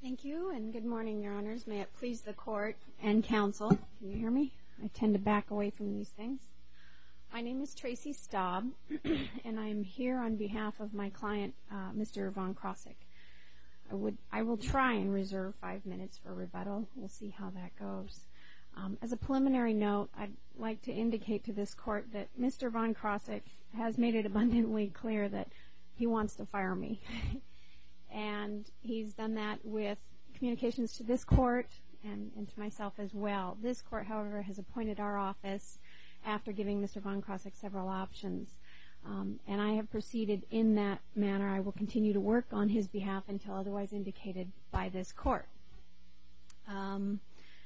Thank you, and good morning, Your Honors. May it please the Court and Counsel. Can you hear me? I tend to back away from these things. My name is Tracy Staub, and I am here on behalf of my client, Mr. Von Krosigk. I will try and reserve 5 minutes for rebuttal. We'll see how that goes. As a preliminary note, I'd like to indicate to this Court that Mr. Von Krosigk has made it abundantly clear that he wants to fire me. And he's done that with communications to this Court and to myself as well. This Court, however, has appointed our office after giving Mr. Von Krosigk several options. And I have proceeded in that manner. I will continue to work on his behalf until otherwise indicated by this Court. I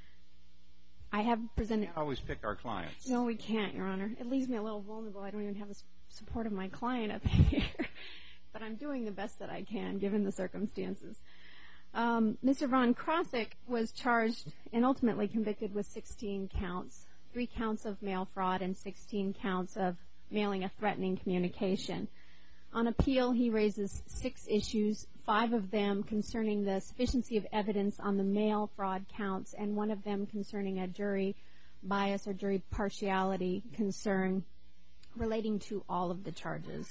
have presented... We can't always pick our clients. No, we can't, Your Honor. It leaves me a little vulnerable. I don't even have the support of my client up here. But I'm doing the best that I can, given the circumstances. Mr. Von Krosigk was charged and ultimately convicted with 16 counts, 3 counts of mail fraud and 16 counts of mailing a threatening communication. On appeal, he raises 6 issues, 5 of them concerning the sufficiency of evidence on the mail fraud counts, and 1 of them concerning a jury bias or jury partiality concern relating to all of the charges.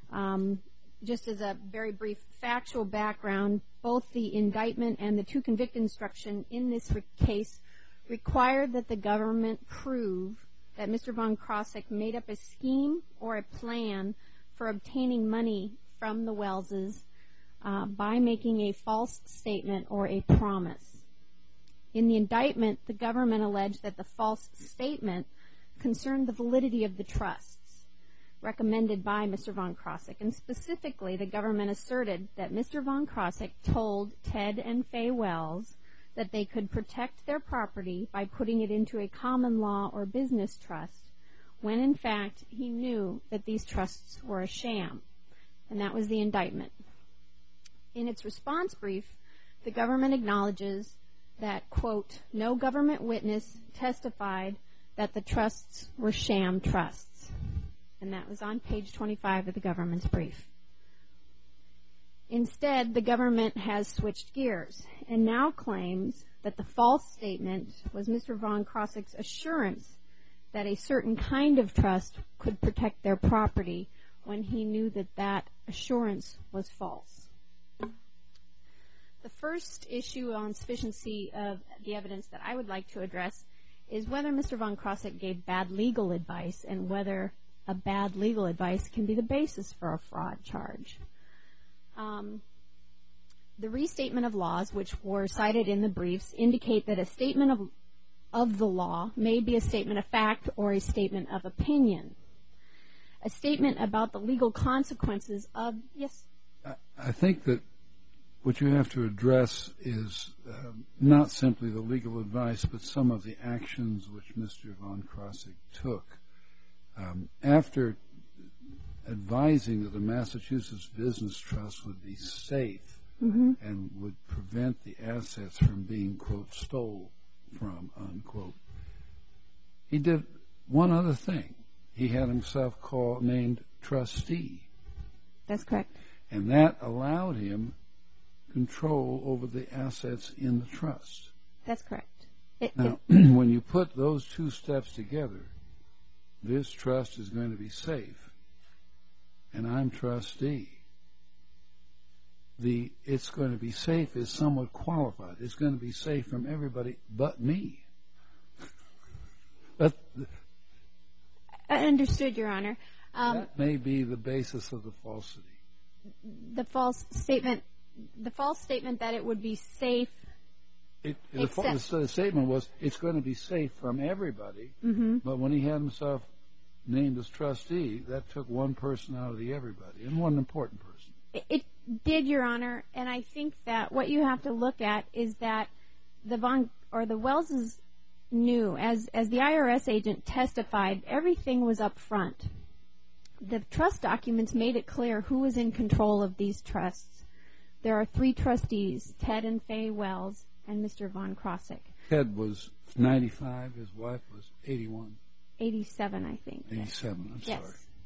Just as a very brief factual background, both the indictment and the 2 convict instruction in this case required that the government prove that Mr. Von Krosigk made up a scheme or a plan for obtaining money from the Welleses by making a false statement or a promise. In the indictment, the government alleged that the false statement concerned the validity of the trusts recommended by Mr. Von Krosigk, and specifically the government asserted that Mr. Von Krosigk told Ted and Faye Wells that they could protect their property by putting it into a common law or business trust, when in fact he knew that these trusts were a sham, and that was the indictment. In its response brief, the government acknowledges that, quote, no government witness testified that the trusts were sham trusts. And that was on page 25 of the government's brief. Instead, the government has switched gears and now claims that the false statement was Mr. Von Krosigk's assurance that a certain kind of trust could protect their property when he knew that that assurance was false. The first issue on sufficiency of the evidence that I would like to address is whether Mr. Von Krosigk gave bad legal advice and whether a bad legal advice can be the basis for a fraud charge. The restatement of laws, which were cited in the briefs, indicate that a statement of the law may be a statement of fact or a statement of opinion. A statement about the legal consequences of... Yes? I think that what you have to address is not simply the legal advice, but some of the actions which Mr. Von Krosigk took. After advising that the Massachusetts Business Trust would be safe and would prevent the assets from being, quote, stole from, unquote, he did one other thing. He had himself named trustee. That's correct. And that allowed him control over the assets in the trust. That's correct. Now, when you put those 2 steps together, this trust is going to be safe, and I'm trustee. The it's going to be safe is somewhat qualified. It's going to be safe from everybody but me. I understood, Your Honor. That may be the basis of the falsity. The false statement that it would be safe. The statement was it's going to be safe from everybody, but when he had himself named as trustee, that took one person out of the everybody, and one important person. It did, Your Honor, and I think that what you have to look at is that the Welleses knew, as the IRS agent testified, everything was up front. The trust documents made it clear who was in control of these trusts. There are 3 trustees, Ted and Faye Wells, and Mr. Von Krosigk. Ted was 95, his wife was 81. 87, I think. 87, I'm yes. sorry.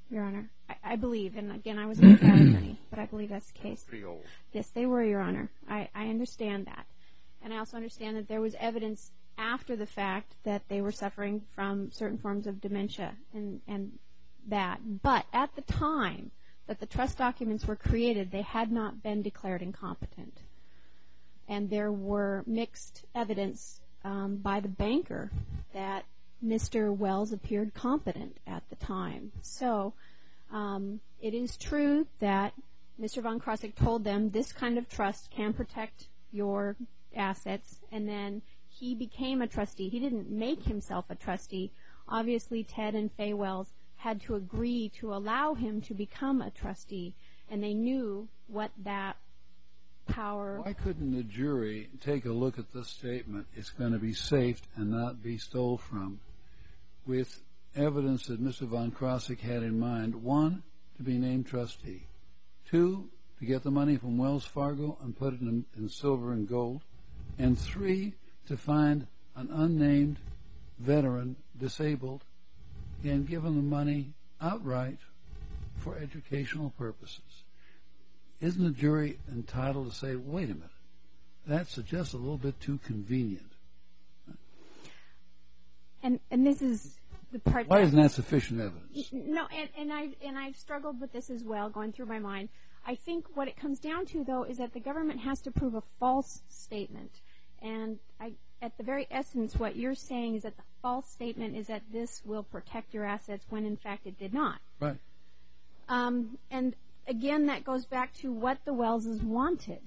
Your Honor. I believe, and again, I was a trial attorney, but I believe that's the case. Pretty old. Yes, they were, Your Honor. I understand that. And I also understand that there was evidence after the fact that they were suffering from certain forms of dementia and that. But at the time that the trust documents were created, they had not been declared incompetent. And there were mixed evidence by the banker that Mr. Wells appeared competent at the time. So it is true that Mr. Von Krosigk told them this kind of trust can protect your assets, and then he became a trustee. He didn't make himself a trustee. Obviously, Ted and Faye Wells had to agree to allow him to become a trustee, and they knew what that power... Why couldn't the jury take a look at this statement, it's going to be safe and not be stole from, with evidence that Mr. Von Krosigk had in mind, 1, to be named trustee, 2, to get the money from Wells Fargo and put it in silver and gold, and 3, to find an unnamed veteran, disabled, and give him the money outright for educational purposes? Isn't the jury entitled to say, wait a minute, that's just a little bit too convenient? And this is the part. Why isn't that sufficient evidence? No, and I've struggled with this as well, going through my mind. I think what it comes down to, though, is that the government has to prove a false statement. And at the very essence, what you're saying is that the false statement is that this will protect your assets when, in fact, it did not. Right. And, again, that goes back to what the Wellses wanted.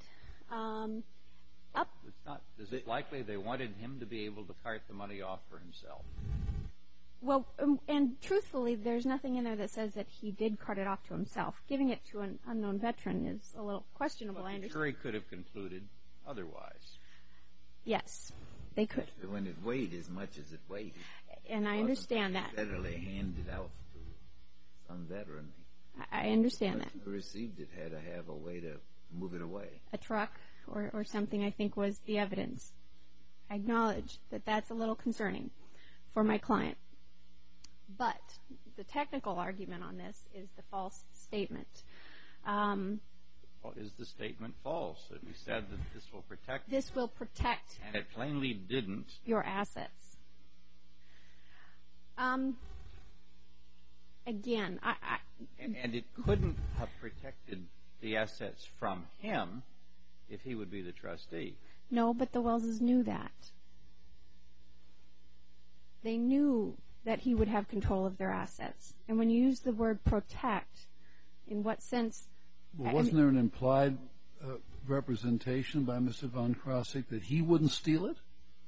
Is it likely they wanted him to be able to cart the money off for himself? Well, and truthfully, there's nothing in there that says that he did cart it off to himself. Giving it to an unknown veteran is a little questionable, I understand. The jury could have concluded otherwise. Yes, they could. When it weighed as much as it weighed. And I understand that. Federally handed out to some veteran. I understand that. Who received it had to have a way to move it away. A truck or something, I think, was the evidence. I acknowledge that that's a little concerning for my client. But the technical argument on this is the false statement. Well, is the statement false? That we said that this will protect... This will protect... And it plainly didn't. ...your assets. Again, And it couldn't have protected the assets from him if he would be the trustee. No, but the Wellses knew that. They knew that he would have control of their assets. And when you use the word protect, in what sense... Well, wasn't there an implied representation by Mr. Von Krosigk that he wouldn't steal it?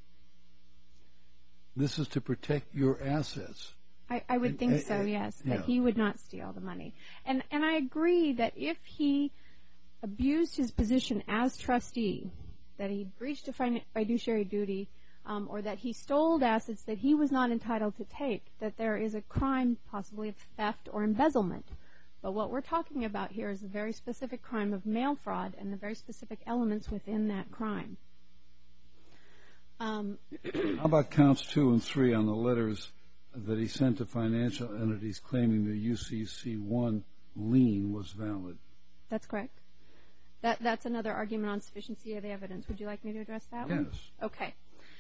This is to protect your assets. I would think so, yes, that he would not steal the money. And I agree that if he abused his position as trustee, that he breached a fiduciary duty, or that he stole assets that he was not entitled to take, that there is a crime possibly of theft or embezzlement. But what we're talking about here is a very specific crime of mail fraud and the very specific elements within that crime. How about counts 2 and 3 on the letters that he sent to financial entities claiming the UCC1 lien was valid? That's correct. That's another argument on sufficiency of the evidence. Would you like me to address that one? Yes. Okay.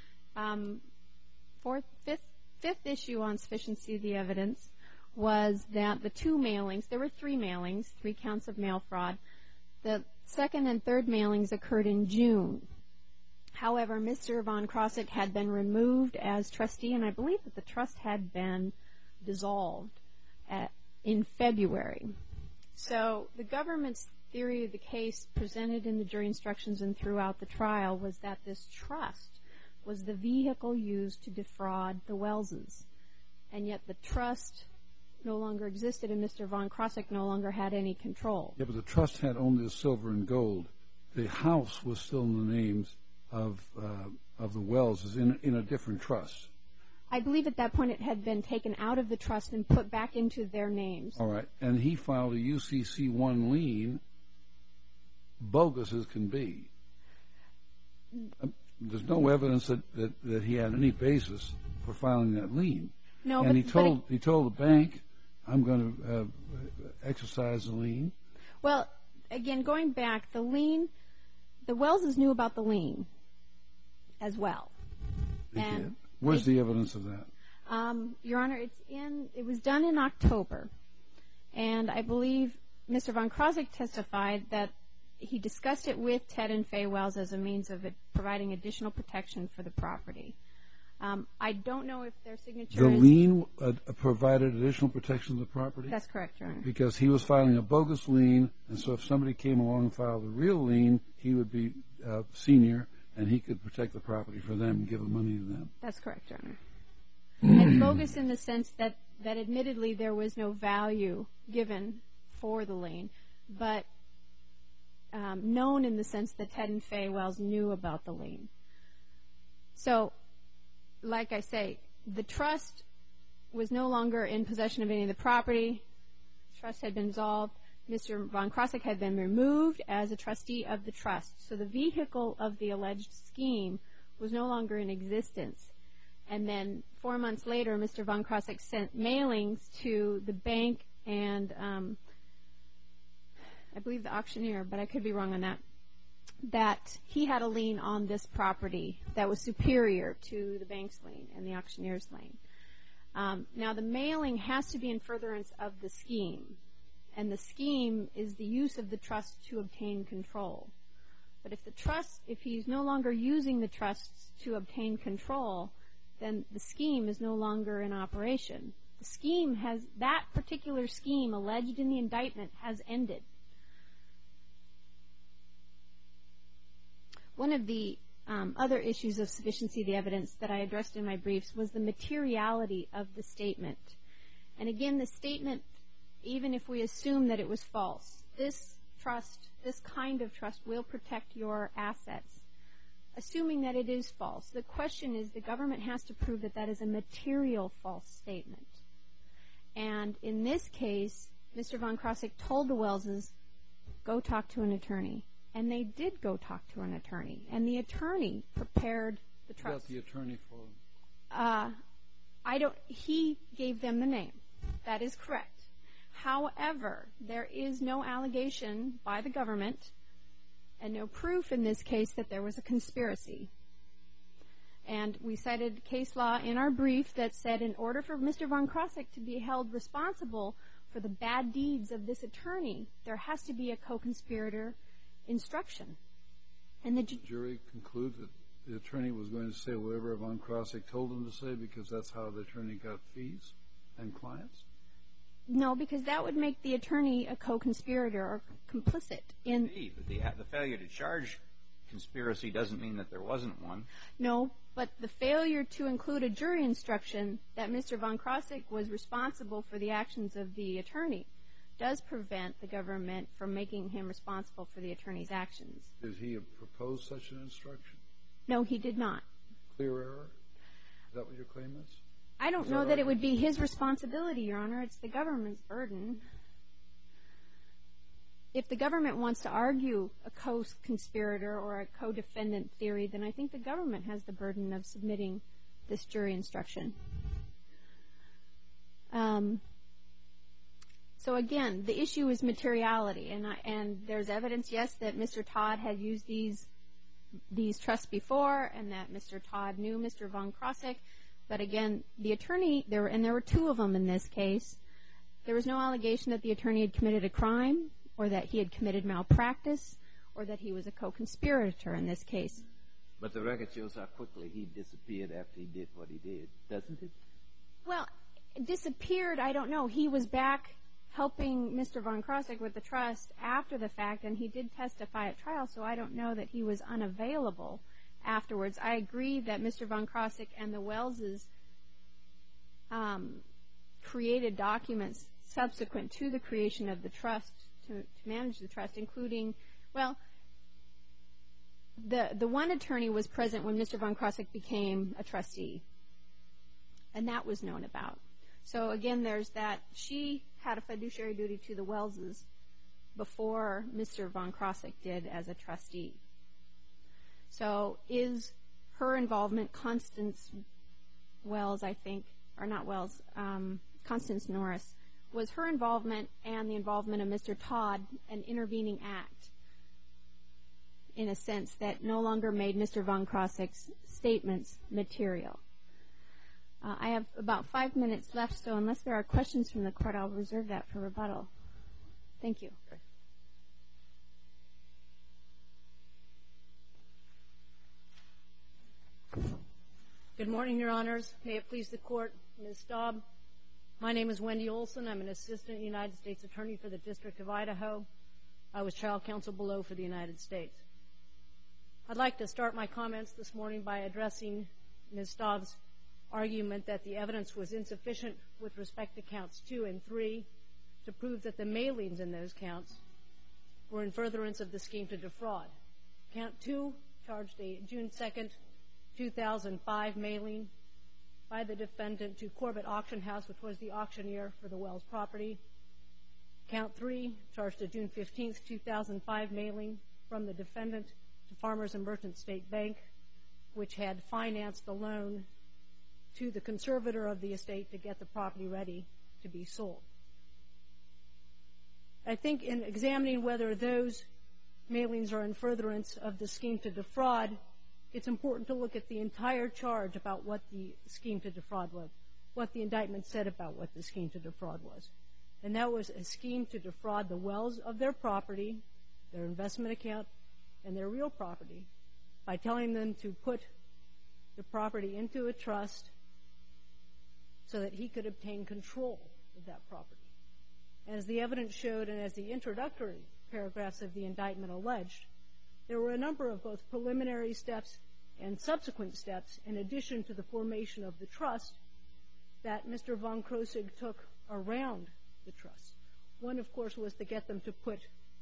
Fifth issue on sufficiency of the evidence was that the 2 mailings, there were 3 mailings, 3 counts of mail fraud. The second and third mailings occurred in June. However, Mr. Von Krosigk had been removed as trustee, and I believe that the trust had been dissolved in February. So the government's theory of the case presented in the jury instructions and throughout the trial was that this trust was the vehicle used to defraud the Wellses. And yet the trust no longer existed, and Mr. Von Krosigk no longer had any control. Yeah, but the trust had only the silver and gold. The house was still in the names of the Wellses in a different trust. I believe at that point it had been taken out of the trust and put back into their names. All right. And he filed a UCC1 lien, bogus as can be. There's no evidence that he had any basis for filing that lien. No, and he told the bank I'm going to exercise the lien? Well, again, going back, the Welleses knew about the lien as well. They did? Where's the evidence of that? Your Honor, it was done in October, and I believe Mr. Von Krozik testified that he discussed it with Ted and Faye Wells as a means of providing additional protection for the property. I don't know if their signature The lien provided additional protection to the property? That's correct, Your Honor. Because he was filing a bogus lien, and so if somebody came along and filed a real lien, he would be senior, and he could protect the property for them and give the money to them. That's correct, Your Honor. And bogus in the sense that admittedly there was no value given for the lien, but known in the sense that Ted and Faye Wells knew about the lien. So, like I say, the trust was no longer in possession of any of the property. The trust had been dissolved. Mr. Von Krozik had been removed as a trustee of the trust. So the vehicle of the alleged scheme was no longer in existence. And then 4 months later, Mr. Von Krozik sent mailings to the bank and I believe the auctioneer, but I could be wrong on that he had a lien on this property that was superior to the bank's lien and the auctioneer's lien. Now, the mailing has to be in furtherance of the scheme, and the scheme is the use of the trust to obtain control. But if he's no longer using the trusts to obtain control, then the scheme is no longer in operation. That particular scheme alleged in the indictment has ended. One of the other issues of sufficiency of the evidence that I addressed in my briefs was the materiality of the statement. And again, the statement, even if we assume that it was false, this kind of trust will protect your assets. Assuming that it is false, the question is the government has to prove that that is a material false statement. And in this case, Mr. Von Krozik told the Welleses, go talk to an attorney. And they did go talk to an attorney. And the attorney prepared the trust. What about the attorney for them? He gave them the name. That is correct. However, there is no allegation by the government and no proof in this case that there was a conspiracy. And we cited case law in our brief that said in order for Mr. Von Krozik to be held responsible for the bad deeds of this attorney, there has to be a co-conspirator instruction. And the jury concludes that the attorney was going to say whatever Von Krozik told him to say because that's how the attorney got fees and clients? No, because that would make the attorney a co-conspirator or complicit in... The failure to charge conspiracy doesn't mean that there wasn't one. No, but the failure to include a jury instruction that Mr. Von Krozik was responsible for the actions of the attorney does prevent the government from making him responsible for the attorney's actions. Did he propose such an instruction? No, he did not. Clear error? Is that what your claim is? I don't know that it would be his responsibility, Your Honor. It's the government's burden. If the government wants to argue a co-conspirator or a co-defendant theory, then I think the government has the burden of submitting this jury instruction. So again, the issue is materiality, and there's evidence, yes, that Mr. Todd had used these trusts before, and that Mr. Todd knew Mr. Von Krozik. But again, the attorney, and there were two of them in this case, there was no allegation that the attorney had committed a crime, or that he had committed malpractice, or that he was a co-conspirator in this case. But the record shows how quickly he disappeared after he did what he did, doesn't it? Well, disappeared, I don't know. He was back helping Mr. Von Krozik with the trust after the fact, and he did testify at trial, so I don't know that he was unavailable afterwards. I agree that Mr. Von Krozik and the Welleses created documents subsequent to the creation of the trust to manage the trust, including, well, the one attorney was present when Mr. Von Krozik became a trustee, and that was known about. So again, there's that. She had a fiduciary duty to the Welleses before Mr. Von Krozik did as a trustee. So is her involvement, Constance Wells, I think, or not Wells, Constance Norris, was her involvement and the involvement of Mr. Todd an intervening act, in a sense that no longer made Mr. Von Krosigk's statements material. I have about 5 minutes left, so unless there are questions from the court, I'll reserve that for rebuttal. Thank you. Okay. Good morning, Your Honors. May it please the Court, Ms. Staub. My name is Wendy Olson. I'm an assistant United States attorney for the District of Idaho. I was trial counsel below for the United States. I'd like to start my comments this morning by addressing Ms. Staub's argument that the evidence was insufficient with respect to counts 2 and 3 to prove that the mailings in those counts were in furtherance of the scheme to defraud. Count 2 charged a June 2nd, 2005 mailing by the defendant to Corbett Auction House, which was the auctioneer for the Wells property. Count 3 charged a June 15th, 2005 mailing from the defendant to Farmers and Merchants State Bank, which had financed the loan to the conservator of the estate to get the property ready to be sold. I think in examining whether those mailings are in furtherance of the scheme to defraud, it's important to look at the entire charge about what the scheme to defraud was, what the indictment said about what the scheme to defraud was. And that was a scheme to defraud the Wells of their property, their investment account, and their real property by telling them to put the property into a trust so that he could obtain control of that property. As the evidence showed and as the introductory paragraphs of the indictment alleged, there were a number of both preliminary steps and subsequent steps in addition to the formation of the trust that Mr. Von Krosigk took around the trust. One, of course, was to get them to put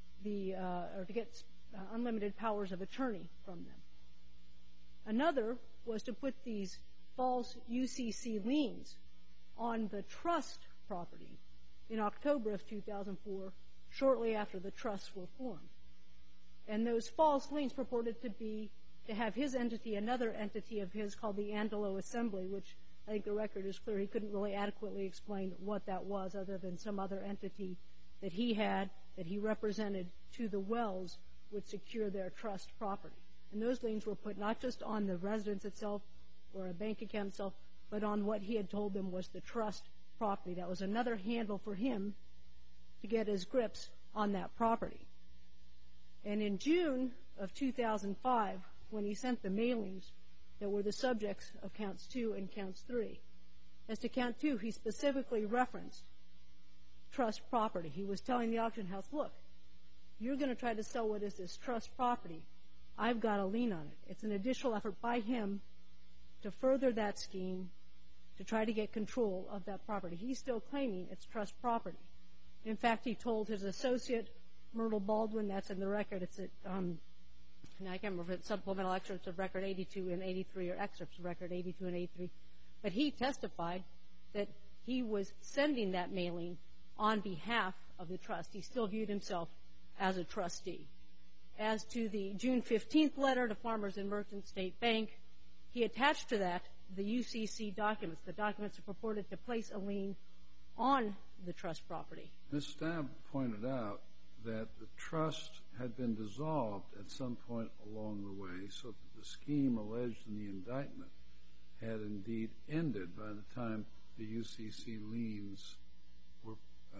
to get unlimited powers of attorney from them. Another was to put these false UCC liens on the trust property in October of 2004, shortly after the trusts were formed. And those false liens purported to have his entity, another entity of his called the Andalo Assembly, which I think the record is clear. He couldn't really adequately explain what that was other than some other entity that he had, that he represented to the Wells, would secure their trust property. And those liens were put not just on the residence itself or a bank account itself, but on what he had told them was the trust property. That was another handle for him to get his grips on that property. And in June of 2005, when he sent the mailings that were the subjects of counts 2 and counts 3, as to count 2, he specifically referenced trust property. He was telling the auction house, look, you're going to try to sell what is this trust property. I've got a lien on it. It's an additional effort by him to further that scheme to try to get control of that property. He's still claiming it's trust property. In fact, he told his associate, Myrtle Baldwin, that's in the record, it's at, and I can't remember if it's supplemental excerpts of record 82 and 83 or excerpts of record 82 and 83, but he testified that he was sending that mailing on behalf of the trust. He still viewed himself as a trustee. As to the June 15th letter to Farmers and Merchants State Bank, he attached to that the UCC documents, the documents that purported to place a lien on the trust property. Ms. Staub pointed out that the trust had been dissolved at some point along the way, so that the scheme alleged in the indictment had indeed ended by the time the UCC liens were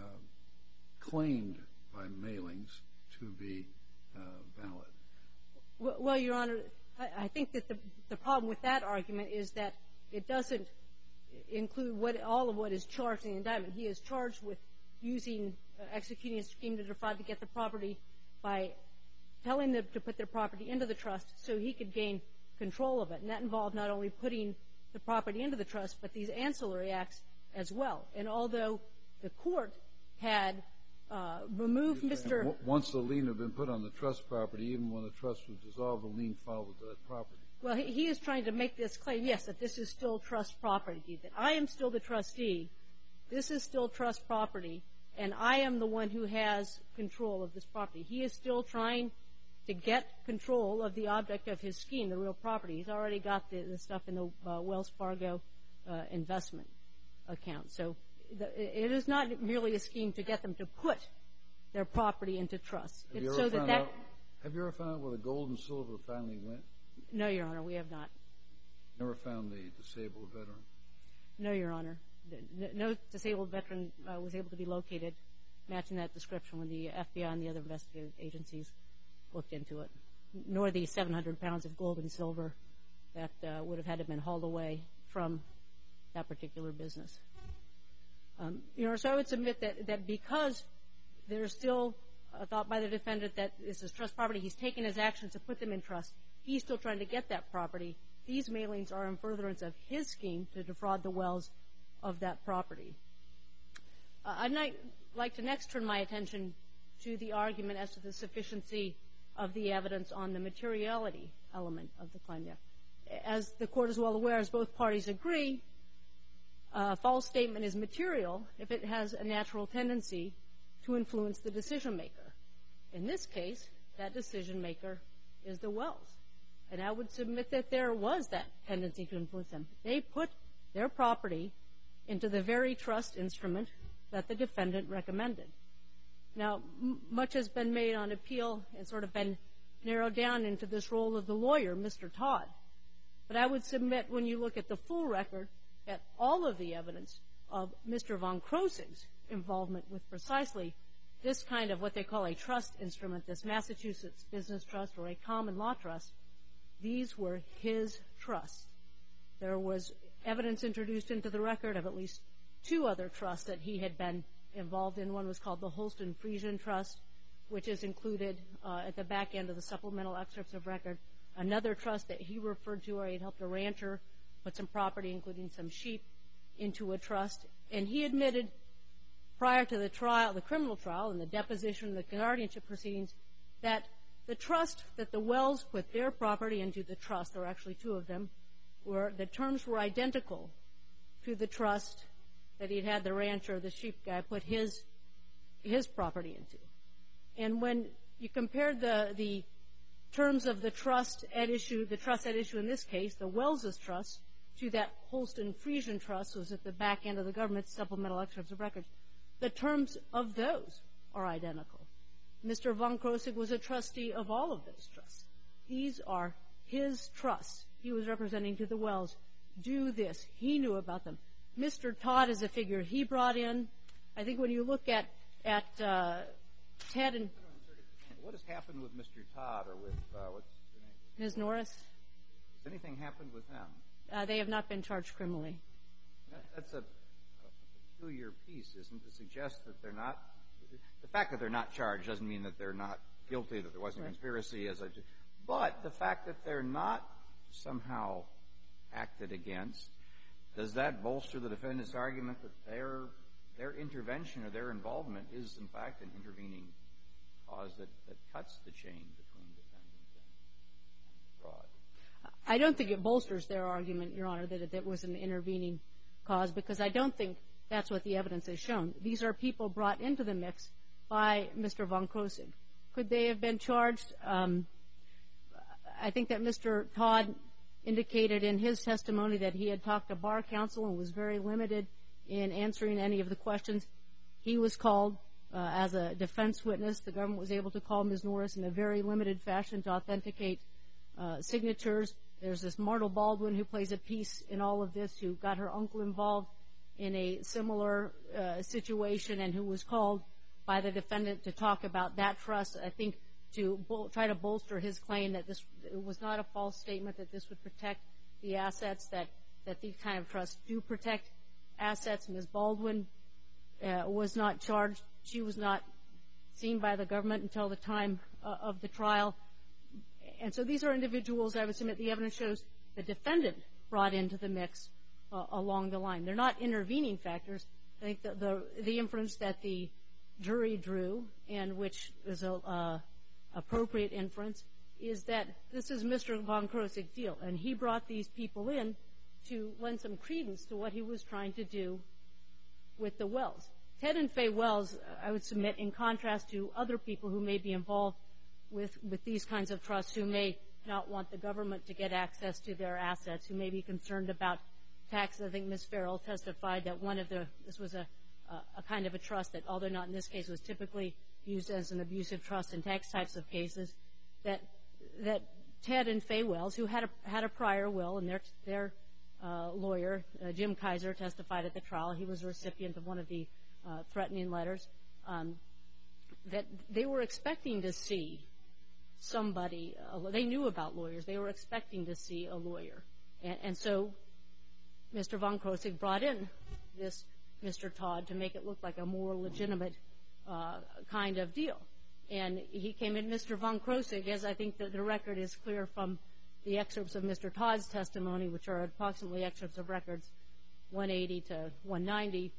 claimed by mailings to be valid. Well, Your Honor, I think that the problem with that argument is that it doesn't include all of what is charged in the indictment. He is charged with executing a scheme to defraud to get the property by telling them to put their property into the trust so he could gain control of it. And that involved not only putting the property into the trust, but these ancillary acts as well. And although the court had removed Mr. Once the lien had been put on the trust property, even when the trust was dissolved, the lien followed that property. Well, he is trying to make this claim, yes, that this is still trust property, that I am still the trustee, this is still trust property, and I am the one who has control of this property. He is still trying to get control of the object of his scheme, the real property. He's already got the stuff in the Wells Fargo investment account. So It is not merely a scheme to get them to put their property into trust. Have you ever found out where the gold and silver finally went? No, Your Honor, we have not. Never found the disabled veteran? No, Your Honor. No disabled veteran was able to be located matching that description when the FBI and the other investigative agencies looked into it, nor the 700 pounds of gold and silver that would have had to have been hauled away from that particular business. So I would submit that because there's still a thought by the defendant that this is trust property, he's taken his actions to put them in trust, he's still trying to get that property. These mailings are in furtherance of his scheme to defraud the Wells of that property. I'd like to next turn my attention to the argument as to the sufficiency of the evidence on the materiality element of the claim there. As the Court is well aware, as both parties agree, a false statement is material if it has a natural tendency to influence the decision-maker. In this case, that decision-maker is the Wells. And I would submit that there was that tendency to influence them. They put their property into the very trust instrument that the defendant recommended. Now, much has been made on appeal and sort of been narrowed down into this role of the lawyer, Mr. Todd. But I would submit, when you look at the full record, at all of the evidence of Mr. von Krosig's involvement with precisely this kind of what they call a trust instrument, this Massachusetts Business Trust or a common law trust, these were his trusts. There was evidence introduced into the record of at least 2 other trusts that he had been involved in. One was called the Holston Friesian Trust, which is included at the back end of the supplemental excerpts of record. Another trust that he referred to where he had helped a rancher put some property, including some sheep, into a trust. And he admitted prior to the trial, the criminal trial, and the deposition, the guardianship proceedings, that the trust that the Wells put their property into the trust, there were actually 2 of them, the terms were identical to the trust that he'd had the rancher, the sheep guy, put his property into. And when you compared the terms of the trust at issue in this case, the Wells' trust, to that Holston Friesian Trust, was at the back end of the government's supplemental excerpts of records, the terms of those are identical. Mr. von Krosig was a trustee of all of those trusts. These are his trusts. He was representing to the Wells. Do this. He knew about them. Mr. Todd is a figure he brought in. I think when you look at Ted and... What has happened with Mr. Todd or with, what's her name? Ms. Norris? Has anything happened with them? They have not been charged criminally. That's a peculiar piece, isn't it, to suggest that they're not... The fact that they're not charged doesn't mean that they're not guilty, that there wasn't a conspiracy, but the fact that they're not somehow acted against, does that bolster the defendant's argument that their intervention or their involvement is, in fact, an intervening cause that cuts the chain between defendant and fraud? I don't think it bolsters their argument, Your Honor, that it was an intervening cause, because I don't think that's what the evidence has shown. These are people brought into the mix by Mr. von Krosig. Could they have been charged? I think that Mr. Todd indicated in his testimony that he had talked to bar counsel and was very limited in answering any of the questions. He was called as a defense witness. The government was able to call Ms. Norris in a very limited fashion to authenticate signatures. There's this Myrtle Baldwin who plays a piece in all of this, who got her uncle involved in a similar situation and who was called by the defendant to talk about that trust, I think, to try to bolster his claim that this was not a false statement, that this would protect the assets, that these kind of trusts do protect assets. Ms. Baldwin was not charged. She was not seen by the government until the time of the trial. And so these are individuals, I would submit, the evidence shows the defendant brought into the mix along the line. They're not intervening factors. I think the inference that the jury drew, and which is an appropriate inference, is that this is Mr. von Krosig's deal, and he brought these people in to lend some credence to what he was trying to do with the Wells. Ted and Faye Wells, I would submit, in contrast to other people who may be involved with these kinds of trusts, who may not want the government to get access to their assets, who may be concerned about taxes. I think Ms. Farrell testified that this was a a kind of a trust that, although not in this case, was typically used as an abusive trust in tax types of cases, that Ted and Faye Wells, who had a prior will, and their lawyer, Jim Kaiser, testified at the trial. He was a recipient of one of the threatening letters, that they were expecting to see somebody. They knew about lawyers. They were expecting to see a lawyer. And so Mr. Von Krosigk brought in this Mr. Todd to make it look like a more legitimate kind of deal. And he came in, Mr. Von Krosigk, as I think the record is clear from the excerpts of Mr. Todd's testimony, which are approximately excerpts of records 180 to 190,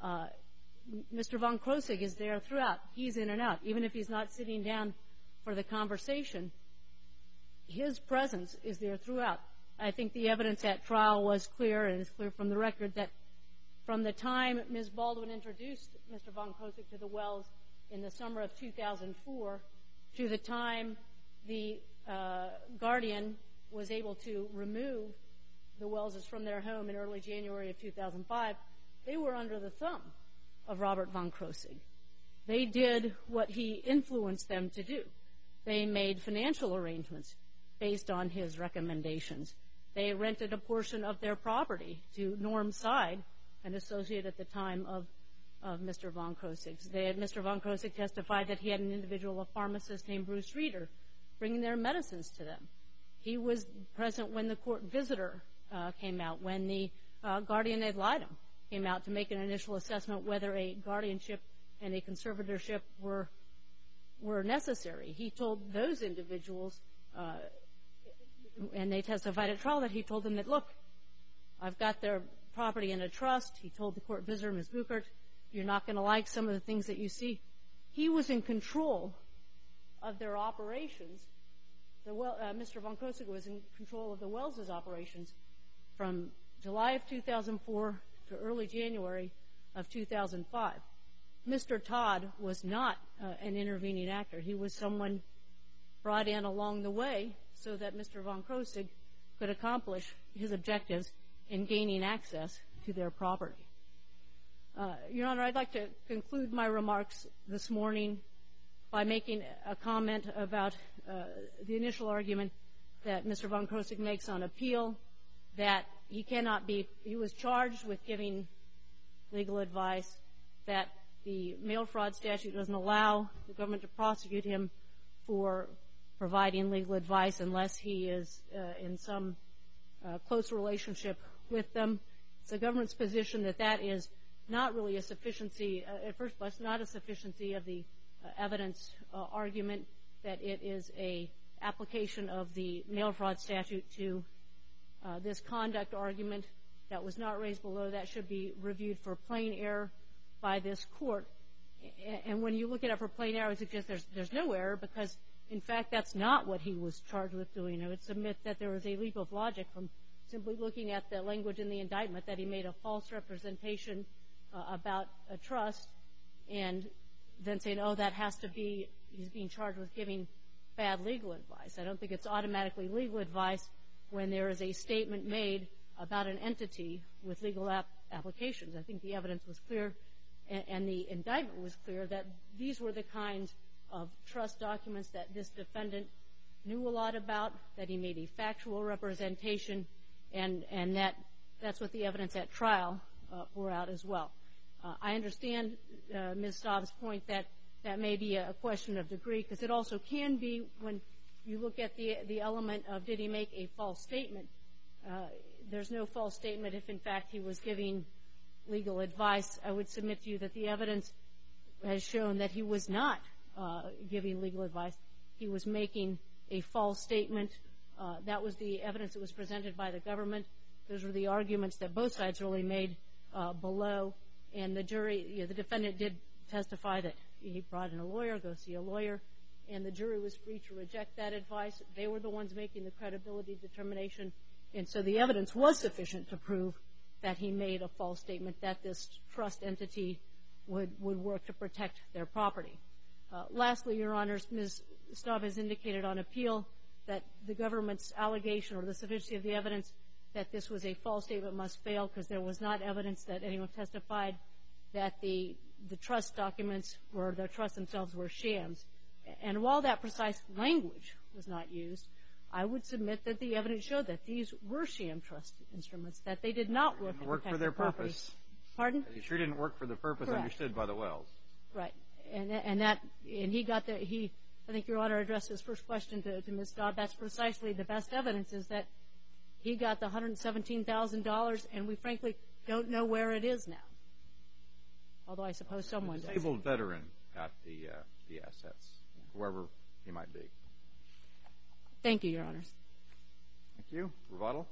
Mr. Von Krosigk is there throughout. He's in and out. Even if he's not sitting down for the conversation, his presence is there throughout. I think the evidence at trial was clear, and it's clear from the record, that from the time Ms. Baldwin introduced Mr. Von Krosigk to the Wells in the summer of 2004 to the time the guardian was able to remove the Wellses from their home in early January of 2005, they were under the thumb of Robert Von Krosigk. They did what he influenced them to do. They made financial arrangements based on his recommendations. They rented a portion of their property to Norm Side, an associate at the time of Mr. Von Krosigk. Mr. Von Krosigk testified that he had an individual, a pharmacist named Bruce Reeder, bringing their medicines to them. He was present when the court visitor came out, when the guardian ad litem came out to make an initial assessment whether a guardianship and a conservatorship were necessary. He told those individuals, and they testified at trial, that he told them that, look, I've got their property in a trust. He told the court visitor, Ms. Buchert, you're not going to like some of the things that you see. He was in control of their operations. Mr. Von Krosigk was in control of the Wells' operations from July of 2004 to early January of 2005. Mr. Todd was not an intervening actor. He was someone brought in along the way so that Mr. Von Krosigk could accomplish his objectives in gaining access to their property. Your Honor, I'd like to conclude my remarks this morning by making a comment about the initial argument that Mr. Von Krosigk makes on appeal, that he was charged with giving legal advice, that the mail fraud statute doesn't allow the government to prosecute him for providing legal advice unless he is in some close relationship with them. It's the government's position that that is not really a sufficiency, at first blush, not a sufficiency of the evidence argument, that it is a application of the mail fraud statute to this conduct argument that was not raised below. That should be reviewed for plain error by this court. And when you look at it for plain error, I would suggest there's no error because, in fact, that's not what he was charged with doing. I would submit that there was a leap of logic from simply looking at the language in the indictment that he made a false representation about a trust and then saying, oh, that has to be, he's being charged with giving bad legal advice. I don't think it's automatically legal advice when there is a statement made about an entity with legal applications. I think the evidence was clear and the indictment was clear that these were the kinds of trust documents that this defendant knew a lot about, that he made a factual representation, and that's what the evidence at trial bore out as well. I understand Ms. Staub's point that that may be a question of degree, because it also can be when you look at the element of did he make a false statement. There's no false statement if, in fact, he was giving legal advice. I would submit to you that the evidence has shown that he was not giving legal advice. He was making a false statement. That was the evidence that was presented by the government. Those were the arguments that both sides really made below. And the jury, the defendant did testify that he brought in a lawyer, go see a lawyer, and the jury was free to reject that advice. They were the ones making the credibility determination. And so the evidence was sufficient to prove that he made a false statement, that this trust entity would work to protect their property. Lastly, Your Honors, Ms. Staub has indicated on appeal that the government's allegation or the sufficiency of the evidence that this was a false statement must fail because there was not evidence that anyone testified that the trust documents or the trust themselves were shams. And while that precise language was not used, I would submit that the evidence showed that these were sham trust instruments, that they did not work to protect for their the property. purpose. Pardon? It sure didn't work for the purpose Correct. understood by the Wells. Right. And he got the, I think Your Honor addressed his first question to Ms. Dodd. That's precisely the best evidence, is that he got the $117,000, and we frankly don't know where it is now. Although I suppose someone does. A disabled veteran got the assets, whoever he might be. Thank you, Your Honors. Thank you. Rebuttal?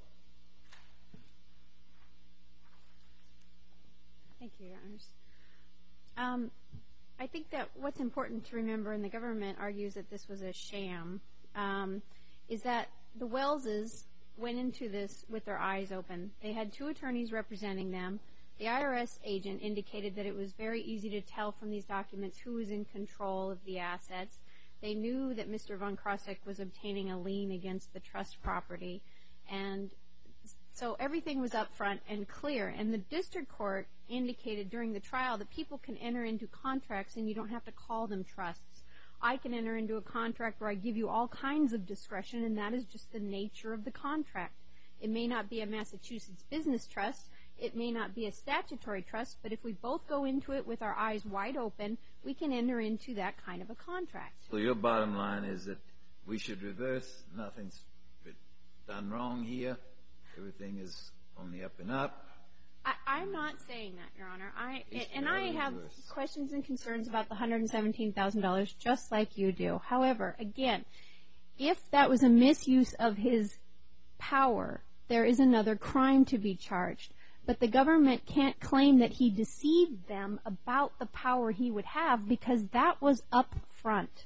Thank you, Your Honors. I think that what's important to remember, and the government argues that this was a sham, is that the Wellses went into this with their eyes open. They had 2 attorneys representing them. The IRS agent indicated that it was very easy to tell from these documents who was in control of the assets. They knew that Mr. Von Krosigk was obtaining a lien against the trust property. And so everything was up front and clear. And the district court indicated during the trial that people can enter into contracts and you don't have to call them trusts. I can enter into a contract where I give you all kinds of discretion, and that is just the nature of the contract. It may not be a Massachusetts business trust. It may not be a statutory trust, but if we both go into it with our eyes wide open, we can enter into that kind of a contract. So your bottom line is that we should reverse. Nothing's been done wrong here. Everything is on the up and up. I'm not saying that, Your Honor. I have questions and concerns about the $117,000 just like you do. However, again, if that was a misuse of his power, there is another crime to be charged. But the government can't claim that he deceived them about the power he would have, because that was up front.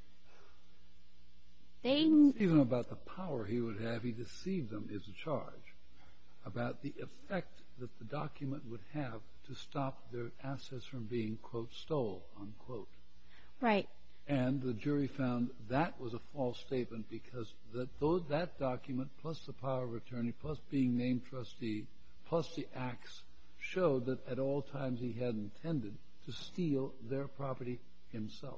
Even about the power he would have, he deceived them is a charge. About the effect that the document would have to stop their assets from being, quote, stole, unquote. Right. And the jury found that was a false statement because that document, plus the power of attorney, plus being named trustee, plus the acts, showed that at all times he had intended to steal their property himself.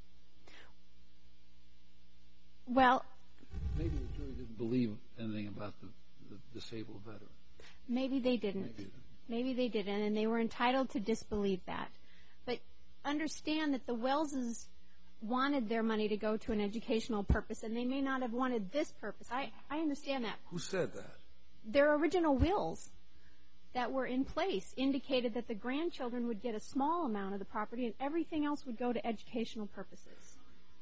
Well, maybe the jury didn't believe anything about the disabled veteran. Maybe they didn't. Maybe they didn't, and they were entitled to disbelieve that. But understand that the Wellses wanted their money to go to an educational purpose, and they may not have wanted this purpose. I understand that. Who said that? Their original wills that were in place indicated that the grandchildren would get a small amount of the property and everything else would go to educational purposes.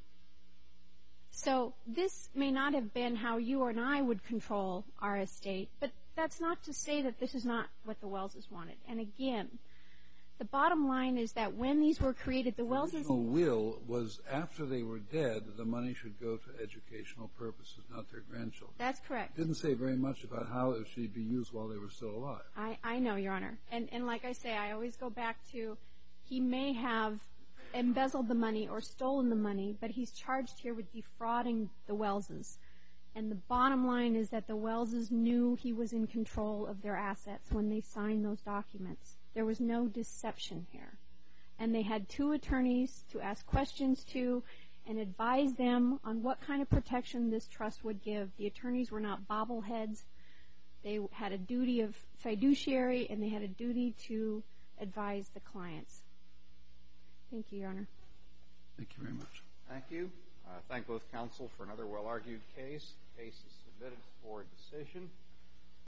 So this may not have been how you and I would control our estate, but that's not to say that this is not what the Wellses wanted. And again, the bottom line is that when these were created, the Wellses... The original will was after they were dead, the money should go to educational purposes, not their grandchildren. That's correct. It didn't say very much about how it should be used while they were still alive. I know, Your Honor. And like I say, I always go back to he may have embezzled the money or stolen the money, but he's charged here with defrauding the Wellses. And the bottom line is that the Wellses knew he was in control of their assets when they signed those documents. There was no deception here. And they had 2 attorneys to ask questions to and advise them on what kind of protection this trust would give. The attorneys were not bobbleheads. They had a duty of fiduciary, and they had a duty to advise the clients. Thank you, Your Honor. Thank you very much. Thank you. Thank both counsel for another well-argued case. The case is submitted for decision.